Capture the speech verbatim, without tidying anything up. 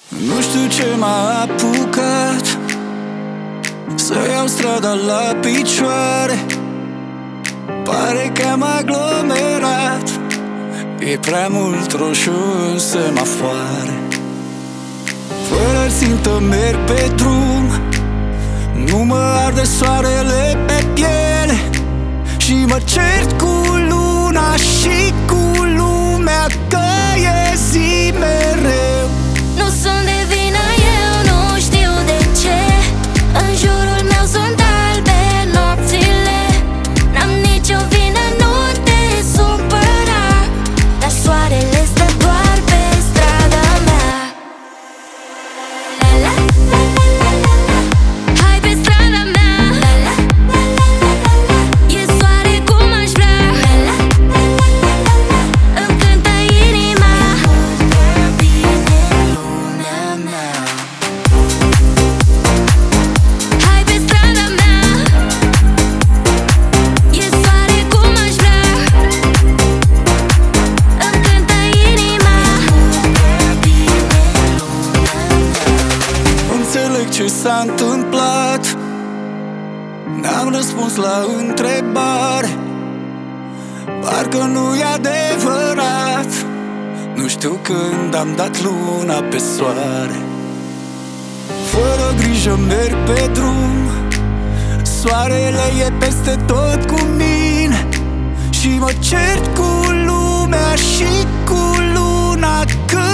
Nu știu ce m-a apucat să iau strada la picioare. Pare că am aglomerat, e prea mult roșu în semafoare. Fără țintă merg pe drum, nu mă arde soarele pe piele și mă cert cu luna și cu lumea că e zi mereu. Nu sunt de vină eu, nu știu de ce în jurul meu sunt albe nopțile. N-am nicio vină, nu te supăra, dar soarele stă doar pe strada mea. La la la la la la, hai pe strada mea. La la la la la la, e soare cum aș vrea. La la la la la la, îmi cântă inima. Hai pe strada mea, e soare cum aș vrea, îmi cântă inima. Înțeleg ce s-a întâmplat, n-am răspuns la întrebare. Parcă nu e adevărat, nu știu când am dat luna pe soare. Fără grijă merg pe drum, soarele e peste tot cu mine și mă cert cu lumea și cu luna că